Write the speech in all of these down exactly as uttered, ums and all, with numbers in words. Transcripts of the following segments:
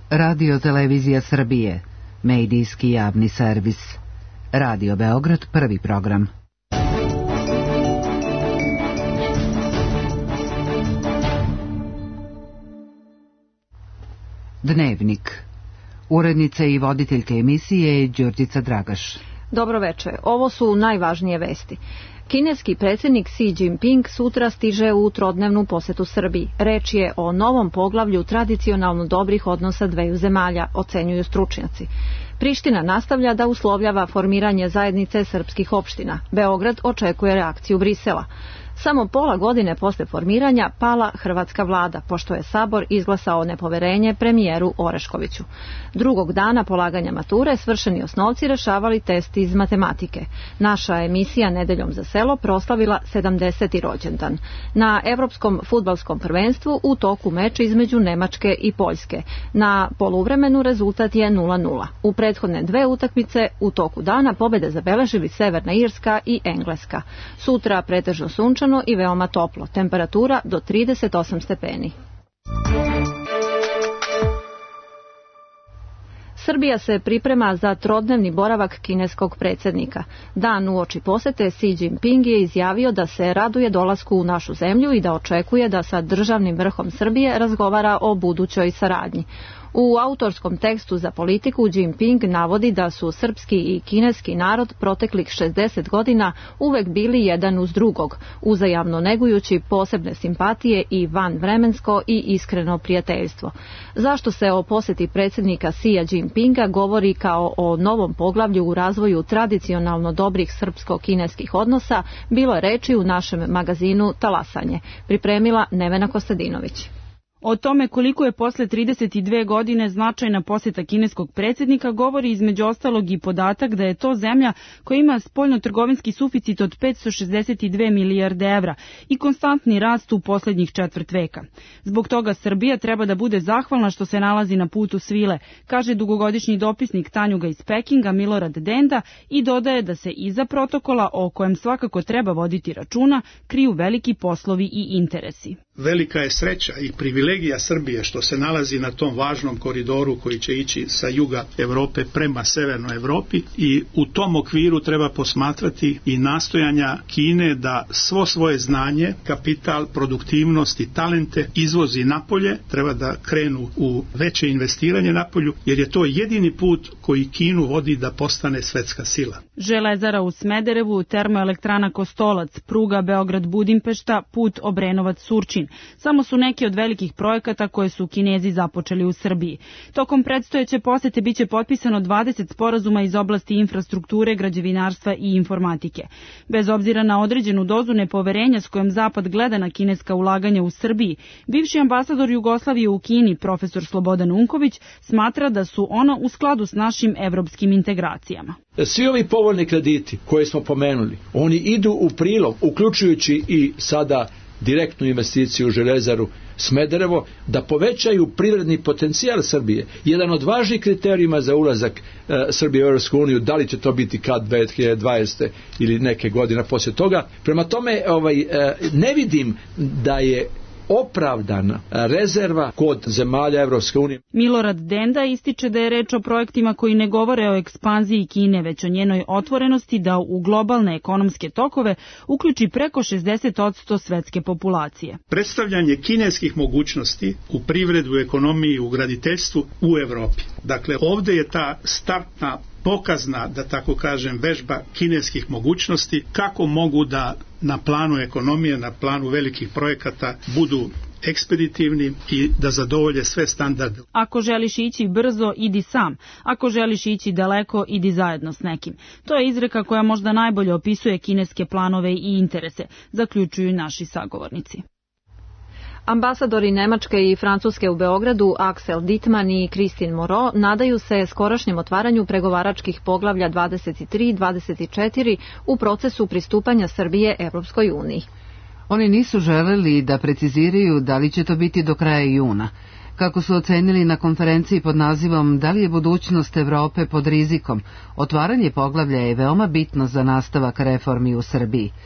Radio Televizija Srbije, medijski javni servis. Radio Beograd, prvi program. Dnevnik. Urednica i voditeljka emisije je Đurđica Dragaš. Dobro veče, ovo su najvažnije vesti. Kineski predsjednik Xi Jinping sutra stiže u trodnevnu posetu Srbiji. Reč je o novom poglavlju tradicionalno dobrih odnosa dveju zemalja, ocenjuju stručnjaci. Priština nastavlja da uslovljava formiranje zajednice srpskih opština. Beograd očekuje reakciju Brisela. Samo pola godine posle formiranja pala hrvatska vlada, pošto je Sabor izglasao nepoverenje premijeru Oreškoviću. Drugog dana polaganja mature svršeni osnovci rešavali test iz matematike. Naša emisija Nedeljom za selo proslavila sedamdeseti rođendan. Na Evropskom fudbalskom prvenstvu u toku meč između Nemačke i Poljske. Na poluvremenu rezultat je nula nula. U prethodne dve utakmice u toku dana pobede zabeležili Severna Irska i Engleska. Sutra pretežno sunčano i veoma toplo, temperatura do trideset osam stepeni. Srbija se priprema za trodnevni boravak kineskog predsjednika. Dan uoči posete Xi Jinping je izjavio da se raduje dolasku u našu zemlju i da očekuje da sa državnim vrhom Srbije razgovara o budućoj saradnji. U autorskom tekstu za Politiku Jinping navodi da su srpski i kineski narod proteklih šezdeset godina uvek bili jedan uz drugog, uzajamno negujući posebne simpatije i vanvremensko i iskreno prijateljstvo. Zašto se o poseti predsjednika Xi Jinpinga govori kao o novom poglavlju u razvoju tradicionalno dobrih srpsko-kineskih odnosa, bilo je reči u našem magazinu Talasanje. Pripremila Nevena Kostadinović. O tome koliko je posle trideset dve godine značajna posjeta kineskog predsjednika govori između ostalog i podatak da je to zemlja koja ima spoljno-trgovinski suficit od petsto šezdeset dve milijarde evra i konstantni rast u posljednjih četvrt veka. Zbog toga Srbija treba da bude zahvalna što se nalazi na putu svile, kaže dugogodišnji dopisnik Tanjuga iz Pekinga Milorad Denda i dodaje da se iza protokola, o kojem svakako treba voditi računa, kriju veliki poslovi i interesi. Velika je sreća i privilegija Srbije što se nalazi na tom važnom koridoru koji će ići sa juga Evrope prema severnoj Evropi i u tom okviru treba posmatrati i nastojanja Kine da svo svoje znanje, kapital, produktivnost i talente izvozi napolje, treba da krenu u veće investiranje napolju, jer je to jedini put koji Kinu vodi da postane svetska sila. Železara u Smederevu, termoelektrana Kostolac, pruga Beograd-Budimpešta, put Obrenovac-Surčin. Samo su neki od velikih projekata koje su Kinezi započeli u Srbiji. Tokom predstojeće posete biće potpisano dvadeset sporazuma iz oblasti infrastrukture, građevinarstva i informatike. Bez obzira na određenu dozu nepoverenja s kojom Zapad gleda na kineska ulaganja u Srbiji, bivši ambasador Jugoslavije u Kini, profesor Slobodan Unković, smatra da su ona u skladu s našim evropskim integracijama. Svi ovi povoljni krediti koje smo pomenuli, oni idu u prilog, uključujući i sada direktnu investiciju u Železaru Smederevo, da povećaju privredni potencijal Srbije. Jedan od važnih kriterijuma za ulazak e, Srbije u Europsku uniju, da li će to biti kad dve hiljade dvadesete ili neke godine poslije toga. Prema tome, ovaj, e, ne vidim da je opravdana rezerva kod zemalja Evropske unije. Milorad Denda ističe da je reč o projektima koji ne govore o ekspanziji Kine, već o njenoj otvorenosti da u globalne ekonomske tokove uključi preko šezdeset posto svetske populacije. Predstavljanje kineskih mogućnosti u privredu, ekonomiji, u graditeljstvu u Evropi. Dakle, ovdje je ta startna pokazna, da tako kažem, vežba kineskih mogućnosti, kako mogu da na planu ekonomije, na planu velikih projekata budu ekspeditivni i da zadovolje sve standarde. Ako želiš ići brzo, idi sam. Ako želiš ići daleko, idi zajedno s nekim. To je izreka koja možda najbolje opisuje kineske planove i interese, zaključuju naši sagovornici. Ambasadori Nemačke i Francuske u Beogradu, Axel Dittmann i Christine Moreau, nadaju se skorašnjem otvaranju pregovaračkih poglavlja dvadeset tri i dvadeset četiri u procesu pristupanja Srbije Evropskoj uniji. Oni nisu želeli da preciziraju da li će to biti do kraja juna. Kako su ocenili na konferenciji pod nazivom Da li je budućnost Evrope pod rizikom, otvaranje poglavlja je veoma bitno za nastavak reformi u Srbiji.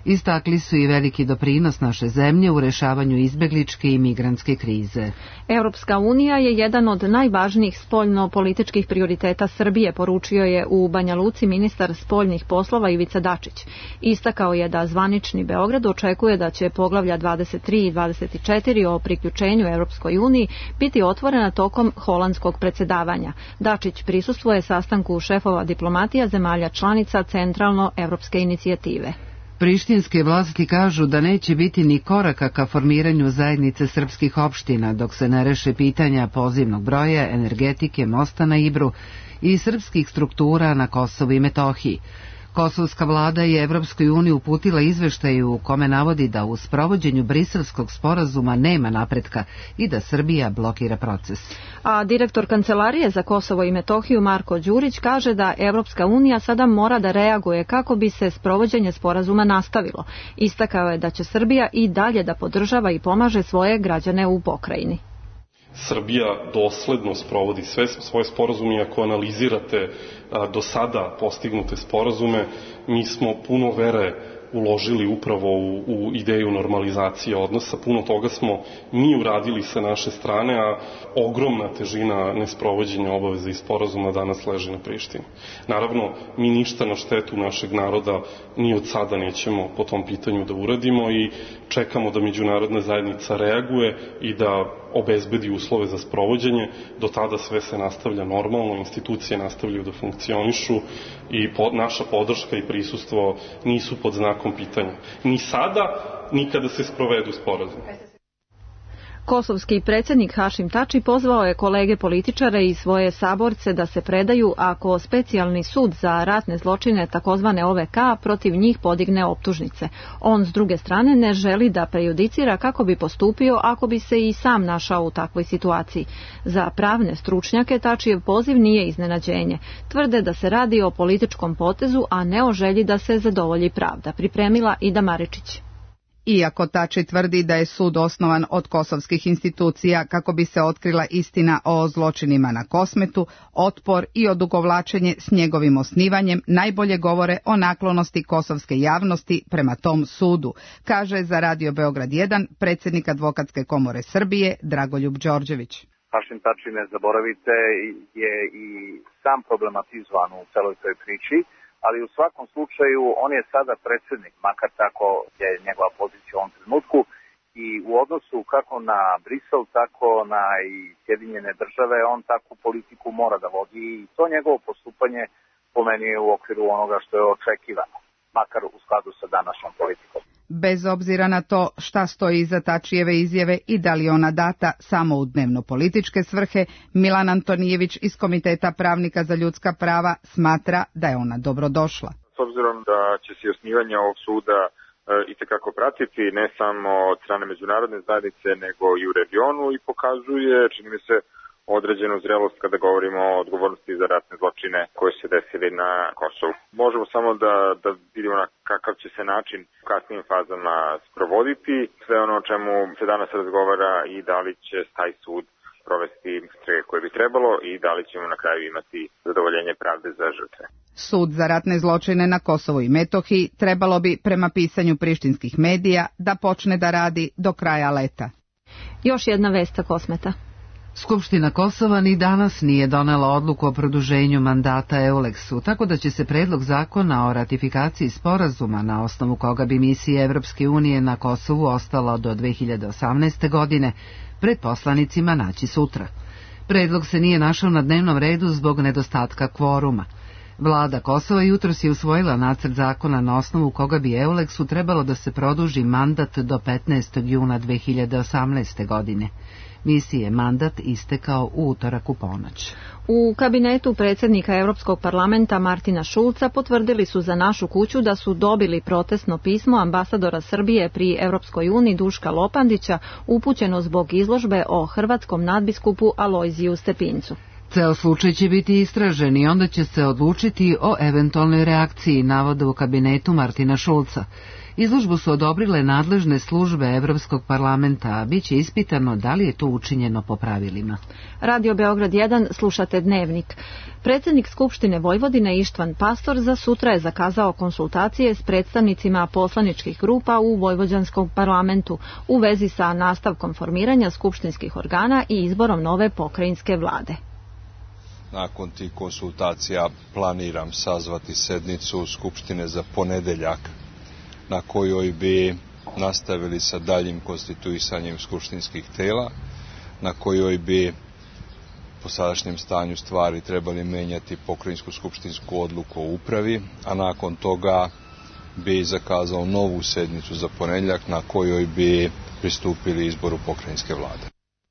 Istakli su i veliki doprinos naše zemlje u rešavanju izbegličke i migrantske krize. Europska unija je jedan od najvažnijih spoljno-političkih prioriteta Srbije, poručio je u Banja Luci ministar spoljnih poslova Ivica Dačić. Istakao je da zvanični Beograd očekuje da će poglavlja dvadeset tri i dvadeset četiri o priključenju Europskoj uniji biti otvorena tokom holandskog predsjedavanja. Dačić prisustvuje sastanku šefova diplomatija zemalja članica Centralno-evropske inicijative. Prištinske vlasti kažu da neće biti ni koraka ka formiranju zajednice srpskih opština dok se ne reše pitanja pozivnog broja, energetike, mosta na Ibru i srpskih struktura na Kosovu i Metohiji. Kosovska vlada je Evropskoj uniji uputila izveštaj u kome navodi da u sprovođenju Briselskog sporazuma nema napretka i da Srbija blokira proces. A direktor Kancelarije za Kosovo i Metohiju Marko Đurić kaže da Evropska unija sada mora da reaguje kako bi se sprovođenje sporazuma nastavilo. Istakao je da će Srbija i dalje da podržava i pomaže svoje građane u pokrajini. Srbija dosledno sprovodi sve svoje sporazume i ako analizirate a, do sada postignute sporazume, mi smo puno vere uložili upravo u, u ideju normalizacije odnosa. Puno toga smo mi uradili sa naše strane, a ogromna težina nesprovođenja obaveza i sporazuma danas leži na Prištini. Naravno, mi ništa na štetu našeg naroda ni od sada nećemo po tom pitanju da uradimo i čekamo da međunarodna zajednica reaguje i da obezbedi uslove za sprovođenje. Do tada sve se nastavlja normalno, institucije nastavljaju da funkcionišu i po, naša podrška i prisustvo nisu pod znakom pitanja. Ni sada, ni kada se sprovedu sporazum. Kosovski predsjednik Hašim Tači pozvao je kolege političare i svoje saborce da se predaju ako specijalni sud za ratne zločine takozvane O V K protiv njih podigne optužnice. On s druge strane ne želi da prejudicira kako bi postupio ako bi se i sam našao u takvoj situaciji. Za pravne stručnjake Tačijev poziv nije iznenađenje. Tvrde da se radi o političkom potezu, a ne o želji da se zadovolji pravda. Pripremila Ida Maričić. Iako Tači tvrdi da je sud osnovan od kosovskih institucija kako bi se otkrila istina o zločinima na Kosmetu, otpor i odugovlačenje s njegovim osnivanjem najbolje govore o naklonosti kosovske javnosti prema tom sudu, kaže za Radio Beograd jedan predsjednik Advokatske komore Srbije Dragoljub Đorđević. Hašim Tači, ne zaboravite, je i sam problematizovan u celoj toj priči, ali u svakom slučaju on je sada predsjednik, makar tako je njegova pozicija u ovom trenutku, i u odnosu kako na Brisel, tako na i Sjedinjene države, on takvu politiku mora da vodi i to njegovo postupanje po meni je u okviru onoga što je očekivano, makar u skladu sa današnjom politikom. Bez obzira na to šta stoji iza Tačijeve izjave i da li ona data samo u dnevno-političke svrhe, Milan Antonijević iz Komiteta pravnika za ljudska prava smatra da je ona dobrodošla. S obzirom da će se osnivanje ovog suda e, itekako pratiti ne samo od strane međunarodne zajednice nego i u regionu i pokazuje, čini mi se, određenu zrelost kada govorimo o odgovornosti za ratne zločine koje se desili na Kosovu. Možemo samo da, da vidimo na kakav će se način u kasnijim fazama sprovoditi, sve ono o čemu se danas razgovara i da li će taj sud provesti istrage koje bi trebalo i da li ćemo na kraju imati zadovoljenje pravde za žrtve. Sud za ratne zločine na Kosovu i Metohiji trebalo bi, prema pisanju prištinskih medija, da počne da radi do kraja leta. Još jedna vest sa Kosmeta. Skupština Kosova ni danas nije donela odluku o produženju mandata Euleksu, tako da će se predlog zakona o ratifikaciji sporazuma na osnovu koga bi misija Evropske unije na Kosovu ostala do dve hiljade osamnaeste. godine pred poslanicima naći sutra. Predlog se nije našao na dnevnom redu zbog nedostatka kvoruma. Vlada Kosova jutros je usvojila nacrt zakona na osnovu koga bi Euleksu trebalo da se produži mandat do petnaestog juna dve hiljade osamnaeste. godine. Misiji je mandat istekao u utorak u ponoć. U kabinetu predsjednika Europskog parlamenta Martina Šulca potvrdili su za našu kuću da su dobili protestno pismo ambasadora Srbije pri Europskoj uniji Duška Lopandića upućeno zbog izložbe o hrvatskom nadbiskupu Alojziju Stepincu. Ceo slučaj će biti istražen i onda će se odlučiti o eventualnoj reakciji, navode u kabinetu Martina Šulca. Izložbu su odobrile nadležne službe Evropskog parlamenta, a bit će ispitano da li je to učinjeno po pravilima. Radio Beograd jedan, slušate Dnevnik. Predsjednik Skupštine Vojvodine Ištvan Pastor za sutra je zakazao konsultacije s predstavnicima poslaničkih grupa u Vojvođanskom parlamentu u vezi sa nastavkom formiranja skupštinskih organa i izborom nove pokrajinske vlade. Nakon tih konsultacija planiram sazvati sednicu Skupštine za ponedeljak, na kojoj bi nastavili sa daljim konstituisanjem skupštinskih tela, na kojoj bi po sadašnjem stanju stvari trebali menjati pokrajinsku skupštinsku odluku o upravi, a nakon toga bi zakazao novu sednicu za ponedjeljak na kojoj bi pristupili izboru pokrajinske vlade.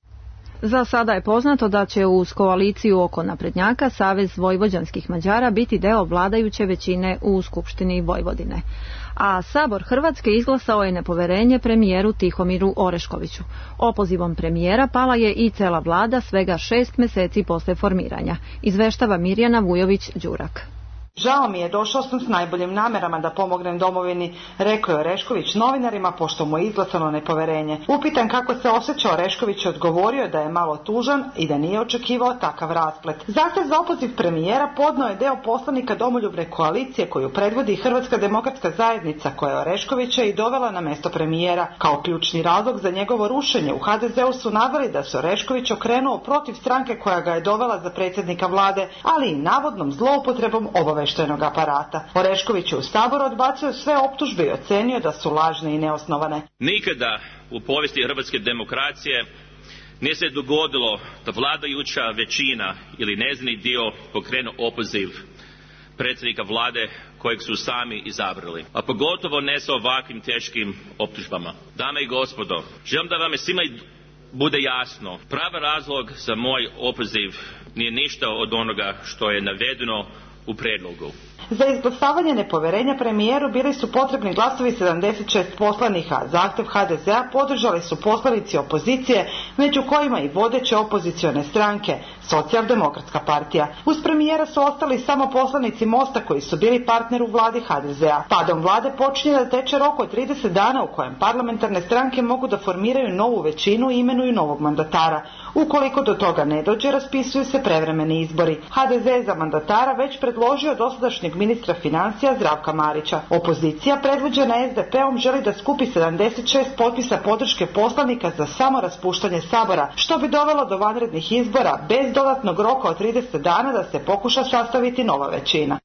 Za sada je poznato da će uz koaliciju oko naprednjaka Savez vojvođanskih Mađara biti deo vladajuće većine u Skupštini Vojvodine. A Sabor Hrvatske izglasao je nepoverenje premijeru Tihomiru Oreškoviću. Opozivom premijera pala je i cela vlada svega šest mjeseci posle formiranja, izveštava Mirjana Vujović-Đurak. Žao mi je, došao sam s najboljim namerama da pomognem domovini, rekao je Orešković novinarima pošto mu je izglasano nepoverenje. Upitan kako se osjeća, Orešković je odgovorio da je malo tužan i da nije očekivao takav rasplet. Zahtev za opoziv premijera podnio je deo poslanika domoljubne koalicije koju predvodi Hrvatska demokratska zajednica, koja je Oreškovića i dovela na mesto premijera. Kao ključni razlog za njegovo rušenje u ha de ze u su naveli da se Orešković okrenuo protiv stranke koja ga je dovela za predsjednika vlade, ali i navodnom zloupotrebom obaveštenog aparata. Orešković je u Saboru odbacio sve optužbe i ocenio da su lažne i neosnovane. Nikada u povijesti hrvatske demokracije nije se dogodilo da vladajuća većina ili njezini dio pokrenu opoziv predsjednika vlade kojeg su sami izabrali, a pogotovo ne sa ovakvim teškim optužbama. Dame i gospodo, želim da vam je svima bude jasno, pravi razlog za moj opoziv nije ništa od onoga što je navedeno u predlogu. Za izglasavanje nepoverenja premijeru bili su potrebni glasovi sedamdeset šest poslanika, a zahtjev ha de zea podržali su poslanici opozicije, među kojima i vodeće opozicione stranke, Socijaldemokratska partija. Uz premijera su ostali samo poslanici Mosta koji su bili partner u vladi ha de zea. Padom vlade počinje da teče rok od trideset dana u kojem parlamentarne stranke mogu da formiraju novu većinu i imenuju novog mandatara. Ukoliko do toga ne dođe, raspisuju se prevremeni izbori. ha de ze je za mandatara već predložio dosadašnjeg ministra financija Zdravka Marića. Opozicija, predvođena es de pe om, želi da skupi sedamdeset šest potpisa podrške poslanika za samo raspuštanje Sabora, što bi dovelo do vanrednih izbora bez dodatnog roka od trideset dana da se pokuša sastaviti nova većina.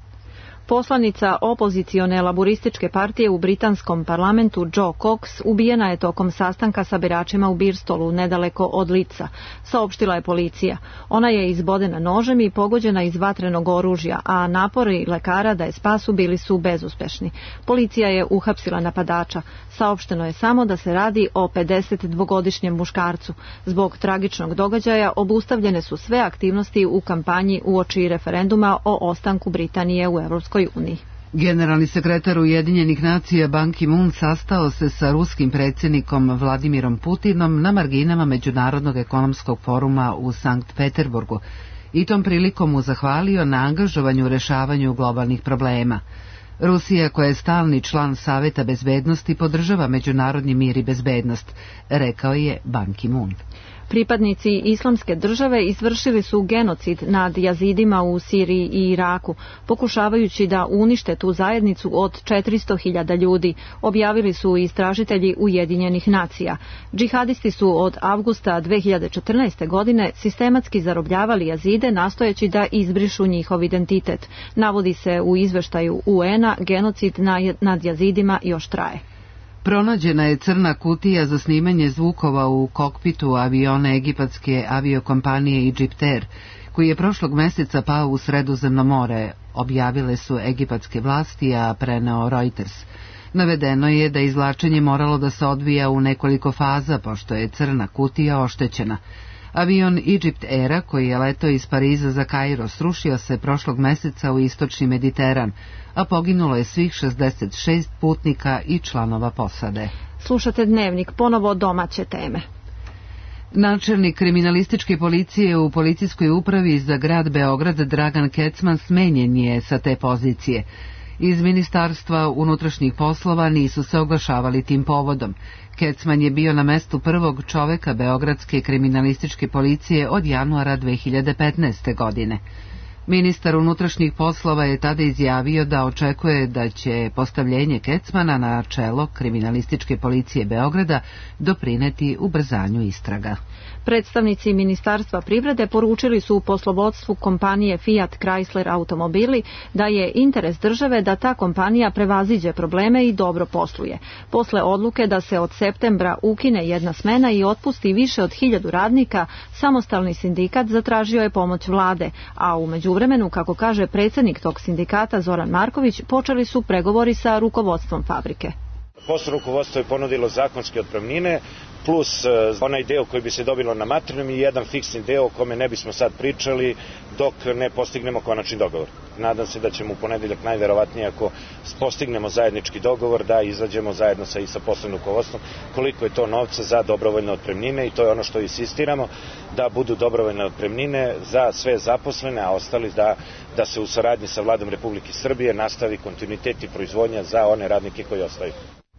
Poslanica opozicione laburističke partije u britanskom parlamentu Jo Cox ubijena je tokom sastanka sa biračima u Birstolu, nedaleko od Lica, saopštila je policija. Ona je izbodena nožem i pogođena iz vatrenog oružja, a napori lekara da je spasu bili su bezuspešni. Policija je uhapsila napadača. Saopšteno je samo da se radi o pedesetdvogodišnjem muškarcu. Zbog tragičnog događaja obustavljene su sve aktivnosti u kampanji uoči referenduma o ostanku Britanije u Europskoj uniji. Generalni sekretar Ujedinjenih nacija Ban Ki-moon sastao se sa ruskim predsjednikom Vladimirom Putinom na marginama Međunarodnog ekonomskog foruma u Sankt Peterburgu i tom prilikom mu zahvalio na angažovanju u rešavanju globalnih problema. Rusija, koja je stalni član Saveta bezbednosti, podržava međunarodni mir i bezbednost, rekao je Ban Ki-moon. Pripadnici Islamske države izvršili su genocid nad jazidima u Siriji i Iraku, pokušavajući da unište tu zajednicu od četiristo hiljada ljudi, objavili su istražitelji Ujedinjenih nacija. Džihadisti su od avgusta dve hiljade četrnaeste. godine sistematski zarobljavali jazide nastojeći da izbrišu njihov identitet. Navodi se u izveštaju u en a, genocid nad jazidima još traje. Pronađena je crna kutija za snimanje zvukova u kokpitu aviona egipatske aviokompanije Egyptair, koji je prošlog meseca pao u Sredozemno more, objavile su egipatske vlasti, a preneo Reuters. Navedeno je da izvlačenje moralo da se odvija u nekoliko faza, pošto je crna kutija oštećena. Avion Egyptaira, koji je letao iz Pariza za Kairo, srušio se prošlog meseca u istočni Mediteran, a poginulo je svih šezdeset šest putnika i članova posade. Slušate Dnevnik, ponovo domaće teme. Načelnik kriminalističke policije u policijskoj upravi za grad Beograd Dragan Kecman smenjen je sa te pozicije. Iz Ministarstva unutrašnjih poslova nisu se oglašavali tim povodom. Kecman je bio na mestu prvog čoveka Beogradske kriminalističke policije od januara dve hiljade petnaeste. godine. Ministar unutrašnjih poslova je tada izjavio da očekuje da će postavljenje Kecmana na čelo kriminalističke policije Beograda doprineti ubrzanju istraga. Predstavnici Ministarstva privrede poručili su u poslovodstvu kompanije Fiat Chrysler automobili da je interes države da ta kompanija prevaziđe probleme i dobro posluje. Posle odluke da se od septembra ukine jedna smena i otpusti više od hiljadu radnika, samostalni sindikat zatražio je pomoć vlade, a u međuvremenu, kako kaže predsjednik tog sindikata Zoran Marković, počeli su pregovori sa rukovodstvom fabrike. Poslovno rukovodstvo je ponudilo zakonske otpremnine plus onaj deo koji bi se dobilo na materijalnom i jedan fiksni deo o kome ne bismo sad pričali dok ne postignemo konačni dogovor. Nadam se da ćemo u ponedeljak najverovatnije, ako postignemo zajednički dogovor, da izađemo zajedno sa i sa poslovnim rukovodstvom koliko je to novca za dobrovoljne otpremnine, i to je ono što insistiramo, da budu dobrovoljne otpremnine za sve zaposlene, a ostali da, da se u saradnji sa Vladom Republike Srbije nastavi kontinuitet i proizvodnja za one radnike koji ostaju.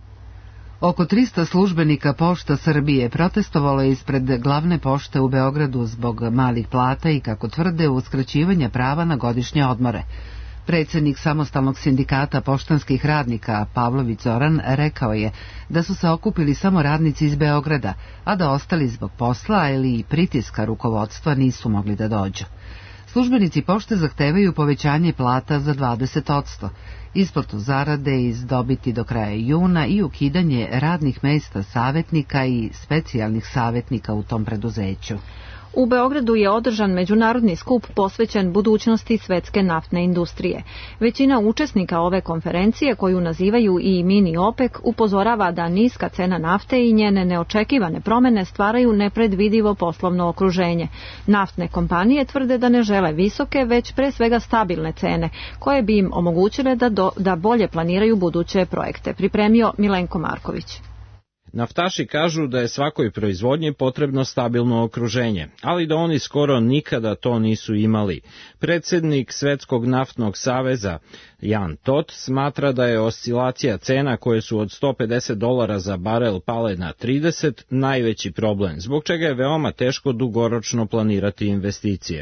Oko trista službenika Pošta Srbije protestovalo je ispred glavne pošte u Beogradu zbog malih plata i, kako tvrde, uskraćivanja prava na godišnje odmore. Predsjednik samostalnog sindikata poštanskih radnika Pavlović Zoran rekao je da su se okupili samo radnici iz Beograda, a da ostali zbog posla ili i pritiska rukovodstva nisu mogli da dođu. Službenici pošte zahtevaju povećanje plata za dvadeset posto, isplatu zarade iz dobiti do kraja juna i ukidanje radnih mesta savjetnika i specijalnih savjetnika u tom preduzeću. U Beogradu je održan međunarodni skup posvećen budućnosti svetske naftne industrije. Većina učesnika ove konferencije, koju nazivaju i mini OPEC, upozorava da niska cena nafte i njene neočekivane promjene stvaraju nepredvidivo poslovno okruženje. Naftne kompanije tvrde da ne žele visoke, već pre svega stabilne cene, koje bi im omogućile da, do, da bolje planiraju buduće projekte. Pripremio Milenko Marković. Naftaši kažu da je svakoj proizvodnji potrebno stabilno okruženje, ali da oni skoro nikada to nisu imali. Predsjednik Svetskog naftnog saveza Jan Tot smatra da je oscilacija cena koje su od sto pedeset dolara za barel pale na trideset najveći problem, zbog čega je veoma teško dugoročno planirati investicije.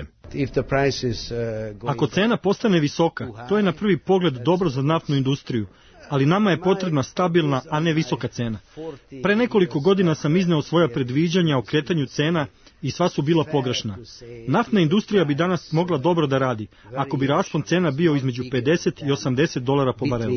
Ako cena postane visoka, to je na prvi pogled dobro za naftnu industriju, ali nama je potrebna stabilna, a ne visoka cena. Pre nekoliko godina sam izneo svoja predviđanja o kretanju cena i sva su bila pogrešna. Naftna industrija bi danas mogla dobro da radi, ako bi raspon cena bio između pedeset i osamdeset dolara po barelu.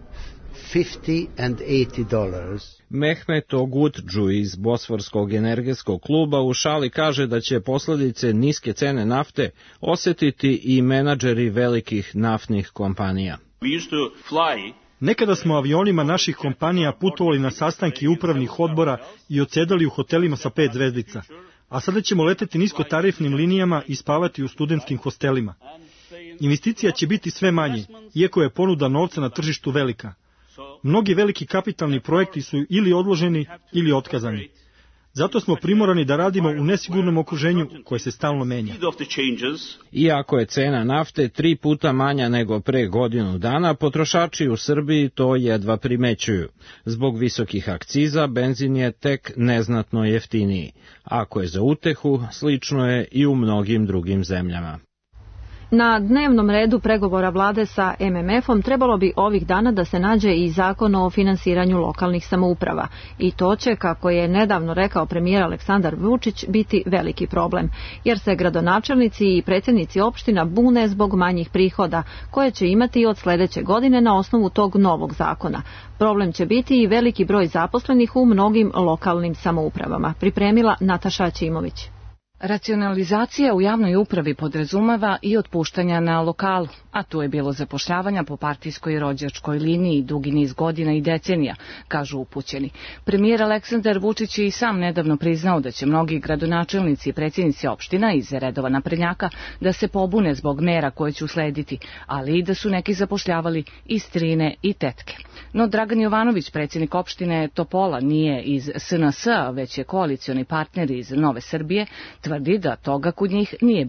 Mehmet Ogutđu iz Bosforskog energetskog kluba u šali kaže da će posljedice niske cene nafte osjetiti i menadžeri velikih naftnih kompanija. Nekada smo avionima naših kompanija putovali na sastanke upravnih odbora i odsedali u hotelima sa pet zvezdica, a sada ćemo leteti niskotarifnim linijama i spavati u studentskim hostelima. Investicija će biti sve manje, iako je ponuda novca na tržištu velika. Mnogi veliki kapitalni projekti su ili odloženi ili otkazani. Zato smo primorani da radimo u nesigurnom okruženju koje se stalno menja. Iako je cena nafte tri puta manja nego pre godinu dana, potrošači u Srbiji to jedva primećuju. Zbog visokih akciza, benzin je tek neznatno jeftiniji. Ako je za utehu, slično je i u mnogim drugim zemljama. Na dnevnom redu pregovora vlade sa M M F-om trebalo bi ovih dana da se nađe i zakon o finansiranju lokalnih samouprava. I to će, kako je nedavno rekao premijer Aleksandar Vučić, biti veliki problem, jer se gradonačelnici i predsjednici opština bune zbog manjih prihoda, koje će imati od sljedeće godine na osnovu tog novog zakona. Problem će biti i veliki broj zaposlenih u mnogim lokalnim samoupravama. Pripremila Nataša Aćimović. Racionalizacija u javnoj upravi podrazumeva i otpuštanja na lokalu, a tu je bilo zapošljavanja po partijskoj i rođačkoj liniji dugi niz godina i decenija, kažu upućeni. Premijer Aleksandar Vučić je i sam nedavno priznao da će mnogi gradonačelnici i predsjednici opština iz redova naprednjaka da se pobune zbog mera koje će uslediti, ali i da su neki zapošljavali i strine i tetke. No Dragan Jovanović, predsjednik opštine Topola, nije iz S N S, već je koalicioni partner iz Nove Srbije, tvrdi da toga kod njih nije bilo.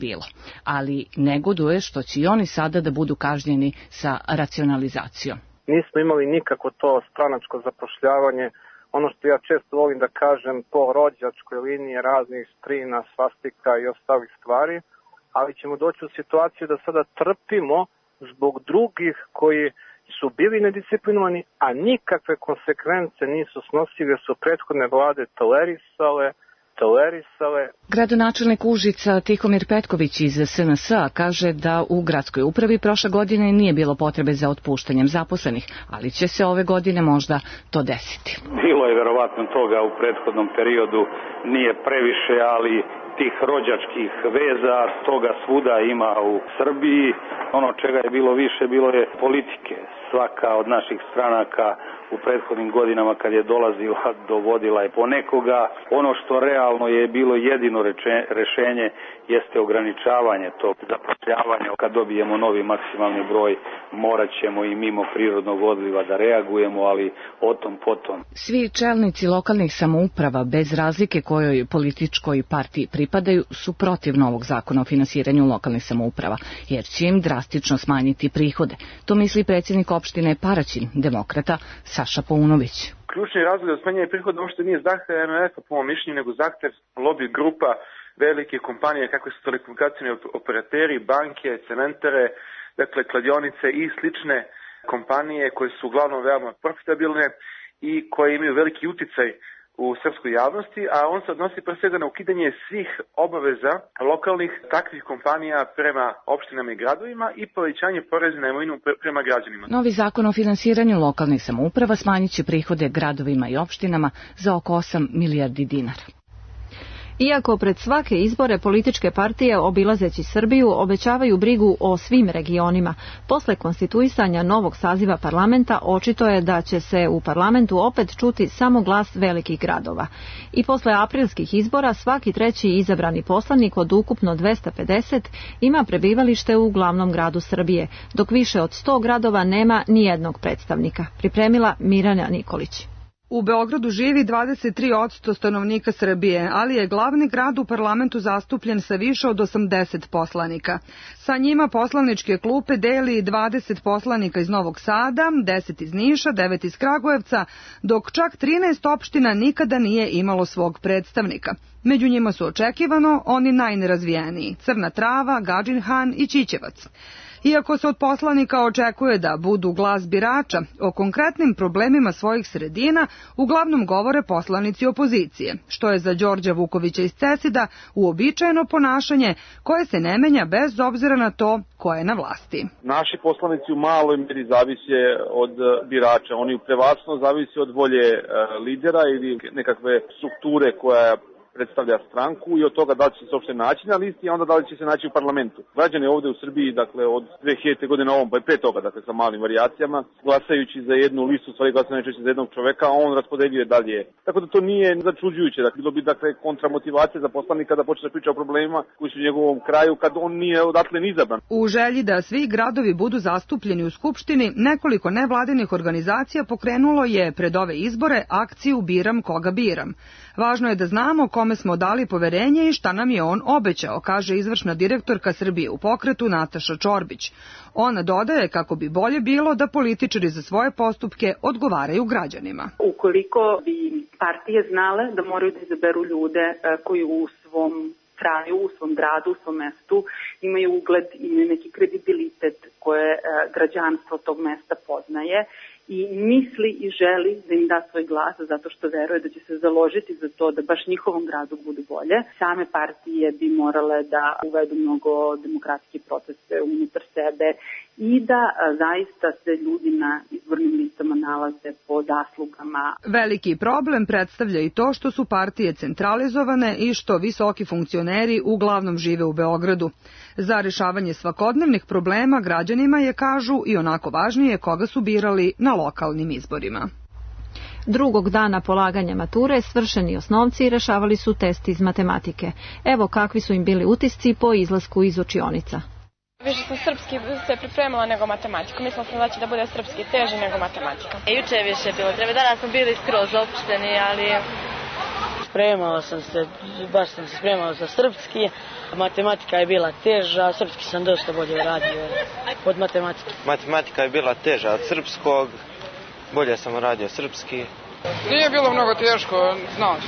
ali negoduje što će i oni sada da budu kažnjeni sa racionalizacijom. Nismo imali nikako to stranačko zapošljavanje, ono što ja često volim da kažem, po rođačkoj liniji raznih strina, svastika i ostalih stvari, ali ćemo doći u situaciju da sada trpimo zbog drugih koji su bili nedisciplinovani, a nikakve konsekvence nisu snosili, su prethodne vlade tolerisale, tolerisale. Gradonačelnik Užica Tihomir Petković iz S N S kaže da u gradskoj upravi prošle godine nije bilo potrebe za otpuštanjem zaposlenih, ali će se ove godine možda to desiti. Bilo je verovatno toga u prethodnom periodu, nije previše, ali tih rođačkih veza, toga svuda ima u Srbiji. Ono čega je bilo više, bilo je politike. Svaka od naših stranaka u prethodnim godinama kad je dolazila, dovodila je po nekoga. Ono što realno je bilo jedino reče, rešenje jeste ograničavanje tog zapošljavanja. Kad dobijemo novi maksimalni broj, morat ćemo i mimo prirodnog odliva da reagujemo, ali o tom potom. Svi čelnici lokalnih samouprava, bez razlike kojoj političkoj partiji pripadaju, su protiv novog zakona o finansiranju lokalnih samouprava, jer će im drastično smanjiti prihode. To misli predsjednik opštine Paraćin, demokrata Saša Paunović. Ključni razlog za smanjenje prihoda uopšte nije zahtev M M F-a po mom mišljenju, nego zahtev lobby grupa velike kompanije kakve su telekomunikacijni operateri, banke, cementare, dakle kladionice i slične kompanije koje su uglavnom veoma profitabilne i koje imaju veliki uticaj u srpskoj javnosti, a on se odnosi pre svega na ukidanje svih obaveza lokalnih takvih kompanija prema opštinama i gradovima i povećanje poreza na imovinu prema građanima. Novi zakon o finansiranju lokalnih samouprava smanjit će prihode gradovima i opštinama za oko osam milijardi dinara. Iako pred svake izbore političke partije obilazeći Srbiju obećavaju brigu o svim regionima, posle konstituisanja novog saziva parlamenta očito je da će se u parlamentu opet čuti samo glas velikih gradova. I posle aprilskih izbora svaki treći izabrani poslanik od ukupno dvesta pedeset ima prebivalište u glavnom gradu Srbije, dok više od sto gradova nema ni jednog predstavnika. Pripremila Mirjana Nikolić. U Beogradu živi dvadeset tri posto stanovnika Srbije, ali je glavni grad u parlamentu zastupljen sa više od osamdeset poslanika. Sa njima poslaničke klupe deli dvadeset poslanika iz Novog Sada, deset iz Niša, devet iz Kragujevca, dok čak trinaest opština nikada nije imalo svog predstavnika. Među njima su očekivano oni najnerazvijeniji: Crna Trava, Gadžin Han i Ćićevac. Iako se od poslanika očekuje da budu glas birača, o konkretnim problemima svojih sredina uglavnom govore poslanici opozicije, što je za Đorđa Vukovića iz Cesida uobičajeno ponašanje koje se ne menja bez obzira na to ko je na vlasti. Naši poslanici u maloj meri zavise od birača, oni prevasno zavise od volje lidera ili nekakve strukture koja predstavlja stranku i od toga da li će se uopšte naći na listi, a onda da li će se naći u parlamentu. Građani ovde u Srbiji, dakle, od dve hiljadite godine ovom, pa i pre toga, dakle, sa malim varijacijama, glasajući za jednu listu, stvari glasa najčešće za jednog čoveka, a on raspodeljuje dalje. Tako da to nije začuđujuće, dakle, bilo bi, dakle, kontramotivacija za poslanika da počne da priča o problemima koji su u njegovom kraju kad on nije odatle ni izabran. U želji da svi gradovi budu zastupljeni u Skupštini, nekoliko nevladinih organizacija pokrenulo je pred ove izbore akciju Biram koga biram. Važno je da znamo kome smo dali poverenje i šta nam je on obećao, kaže izvršna direktorka Srbije u pokretu Nataša Čorbić. Ona dodaje kako bi bolje bilo da političari za svoje postupke odgovaraju građanima. Ukoliko bi partije znale da moraju da izaberu ljude koji u svom kraju, u svom gradu, u svom mestu imaju ugled, imaju neki kredibilitet koje građanstvo tog mesta poznaje i misli i želi da im da svoj glas zato što veruje da će se založiti za to da baš njihovom gradu bude bolje. Same partije bi morale da uvedu mnogo demokratske procese unutar sebe i da a, zaista se ljudi na izbornim listama nalaze po zaslugama. Veliki problem predstavlja i to što su partije centralizovane i što visoki funkcioneri uglavnom žive u Beogradu. Za rešavanje svakodnevnih problema građanima je, kažu, i onako važnije koga su birali na lokalnim izborima. Drugog dana polaganja mature svršeni osnovci rešavali su test iz matematike. Evo kakvi su im bili utisci po izlasku iz učionica. Više sam srpski se pripremala nego matematiku. Mislila sam da će da bude srpski teži nego matematika. Juče je više bilo. Treba danas smo bili skroz opušteni, ali spremao sam se, baš sam se spremao za srpski. Matematika je bila teža, srpski sam dosta bolje radio od matematike. Matematika je bila teža od srpskog, bolje sam radio srpski. Nije bilo mnogo teško, znaš.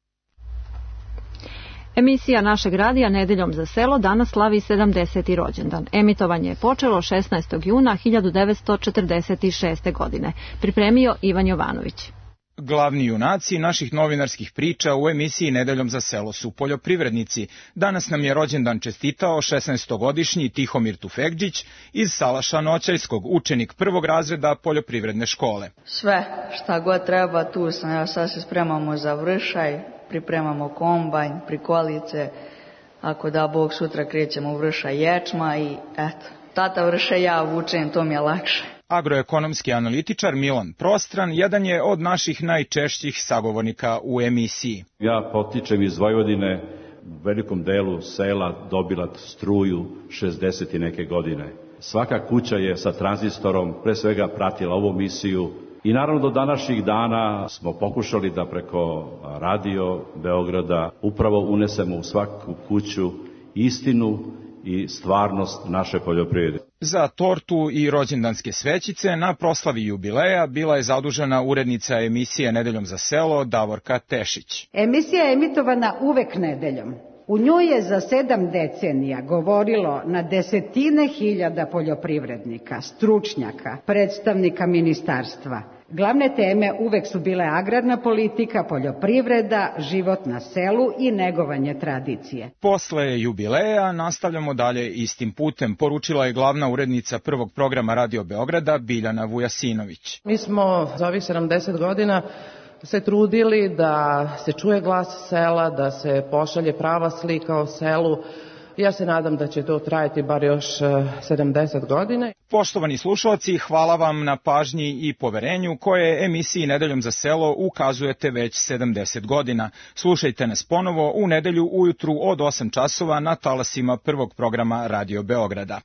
Emisija našeg radija Nedeljom za selo danas slavi sedamdeseti rođendan. Emitovanje je počelo šesnaestog juna hiljadu devetsto četrdeset šeste. godine. Pripremio Ivan Jovanović. Glavni junaci naših novinarskih priča u emisiji Nedeljom za selo su poljoprivrednici. Danas nam je rođendan čestitao šesnaestogodišnji Tihomir Tufekđić iz Salaša Noćajskog, učenik prvog razreda poljoprivredne škole. Sve šta god treba, tu sam. Ja sad se spremamo za vršaj, pripremamo kombajn, prikolice. Ako da Bog, sutra krećemo u vršaj ječma i eto, tata vrše, ja vučem, to mi je lakše. Agroekonomski analitičar Milan Prostran jedan je od naših najčešćih sagovornika u emisiji. Ja potičem iz Vojvodine, u velikom delu sela dobila struju šezdeset i neke godine. Svaka kuća je sa tranzistorom pre svega pratila ovu misiju i naravno do današnjih dana smo pokušali da preko radio Beograda upravo unesemo u svaku kuću istinu i stvarnost naše poljoprivrede. Za tortu i rođendanske svećice na proslavi jubileja bila je zadužena urednica emisije Nedeljom za selo Davorka Tešić. Emisija je emitovana uvek nedeljom. U njoj je za sedam decenija govorilo na desetine hiljada poljoprivrednika, stručnjaka, predstavnika ministarstva. Glavne teme uvek su bile agrarna politika, poljoprivreda, život na selu i negovanje tradicije. Posle jubileja nastavljamo dalje istim putem, poručila je glavna urednica prvog programa Radio Beograda Biljana Vujasinović. Mi smo za ovih sedamdeset godina se trudili da se čuje glas sela, da se pošalje prava slika o selu. Ja se nadam da će to trajati bar još sedamdeset godine. Poštovani slušalci, hvala vam na pažnji i poverenju koje emisiji Nedeljom za selo ukazujete već sedamdeset godina. Slušajte nas ponovo u nedelju ujutru od osam časova na talasima prvog programa Radio Beograda.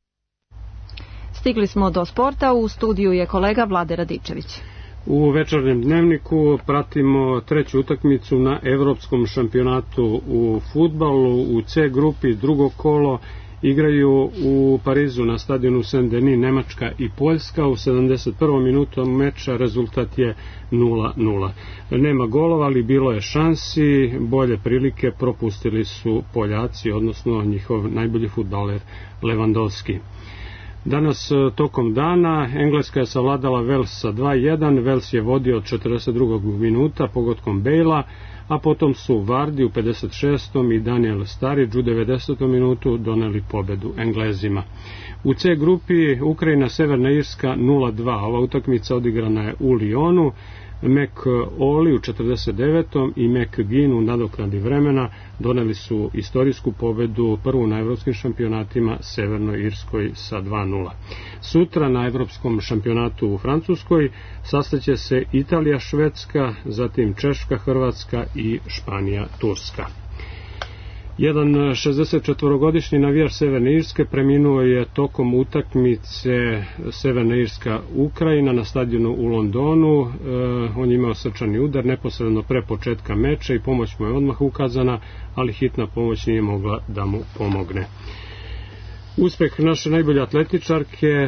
Stigli smo do sporta, u studiju je kolega Vlade Radičević. U večernjem dnevniku pratimo treću utakmicu na evropskom šampionatu u fudbalu. U C grupi drugo kolo igraju u Parizu na stadionu Saint-Denis Nemačka i Poljska. U sedamdeset prvom minutu meča rezultat je nula nula. Nema golova, ali bilo je šansi, bolje prilike propustili su Poljaci, odnosno njihov najbolji fudbaler Lewandowski. Danas tokom dana Engleska je savladala Wales sa dva jedan, Wales je vodio od četrdeset drugog minuta pogodkom Bejla, a potom su Vardy u pedeset šestom i Daniel Sturridge u devedesetom minutu doneli pobedu Englezima. U C grupi Ukrajina Severna Irska nula dva, ova utakmica odigrana je u Lyonu. McAuley u četrdeset devetom i McGinn u nadoknadi vremena doneli su istorijsku pobedu, prvu na evropskim šampionatima Severnoj Irskoj sa dva nula. Sutra na evropskom šampionatu u Francuskoj sastaće se Italija, Švedska, zatim Češka, Hrvatska i Španija, Turska. Jedan šezdesetčetvorogodišnji navijač Severne Irske preminuo je tokom utakmice Severna Irska Ukrajina na stadionu u Londonu. E, on je imao srčani udar neposredno pre početka meča i pomoć mu je odmah ukazana, ali hitna pomoć nije mogla da mu pomogne. Uspeh naše najbolje atletičarke e,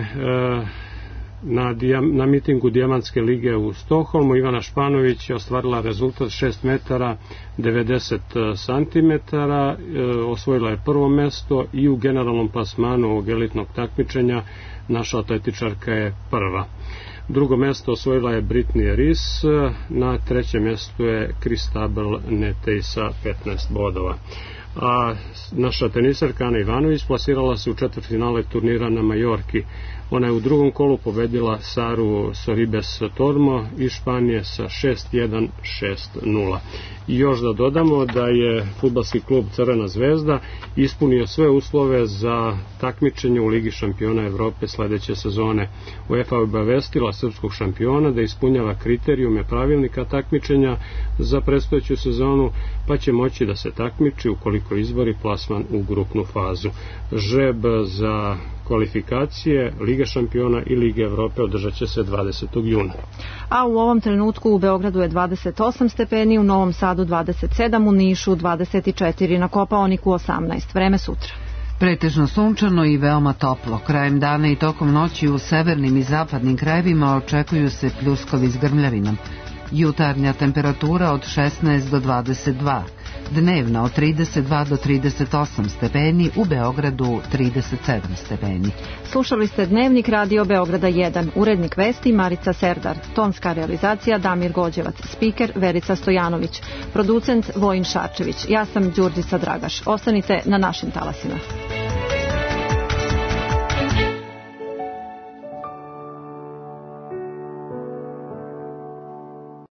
Na, na mitingu Dijamantske lige u Stokholmu Ivana Španović je ostvarila rezultat šest metara devedeset santimetara, e, osvojila je prvo mesto i u generalnom plasmanu ovog elitnog takmičenja naša atletičarka je prva. Drugo mesto osvojila je Britney Ris, na trećem mjestu je Kristabel Netej sa petnaest bodova. A naša tenisarka Ana Ivanović plasirala se u četvrtfinale turnira na Majorki. Ona je u drugom kolu pobedila Saru Soribes Tormo iz Španije sa šest jedan, šest nula. I još da dodamo da je fudbalski klub Crvena zvezda ispunio sve uslove za takmičenje u Ligi šampiona Evrope sledeće sezone. UEFA je obavestila srpskog šampiona da ispunjava kriterijume pravilnika takmičenja za predstojeću sezonu, pa će moći da se takmiči ukoliko ako izbori plasman u grupnu fazu. Žreb za kvalifikacije Lige šampiona i Lige Evrope održat će se dvadesetog juna. A u ovom trenutku u Beogradu je dvadeset osam stepeni, u Novom Sadu dvadeset sedam, u Nišu dvadeset četiri, na Kopaoniku osamnaest. Vreme sutra. Pretežno sunčano i veoma toplo. Krajem dana i tokom noći u severnim i zapadnim krajevima očekuju se pljuskovi s grmljavinom. Jutarnja temperatura od šesnaest do dvadeset dva, dnevna od trideset dva do trideset osam stepeni, u Beogradu trideset sedam stepeni. Slušali ste Dnevnik Radio Beograda jedan, urednik vesti Marica Serdar, tonska realizacija Damir Gođevac, spiker Verica Stojanović, producent Vojin Šarčević. Ja sam Đurđica Dragaš. Ostanite na našim talasima.